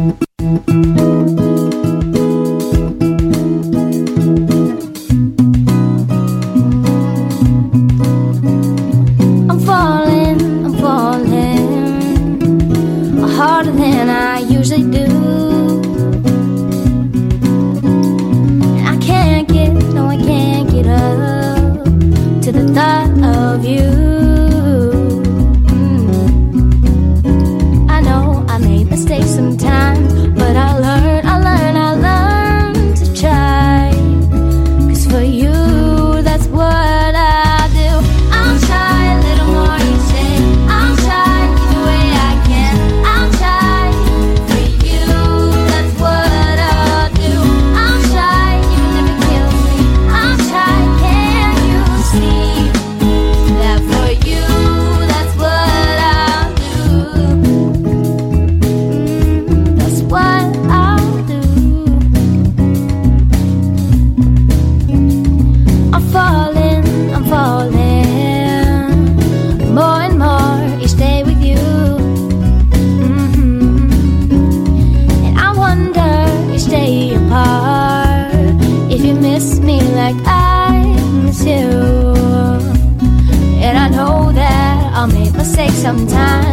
harder than I usually do. And I can't get up to the thought of you. I know I made mistakes sometimes, but I learn to try. 'Cause for you, that's what I do. I'll try a little more each day. I'll try the way I can. I'll try for you, that's what I'll do. I'll try, even if it kills me. I'll try, can you see that for you, that's what I'll do. That's what I'll do. I'm falling more and more each day with you. And I wonder each day apart if you miss me like I miss you. And I know that I'll make mistakes sometimes,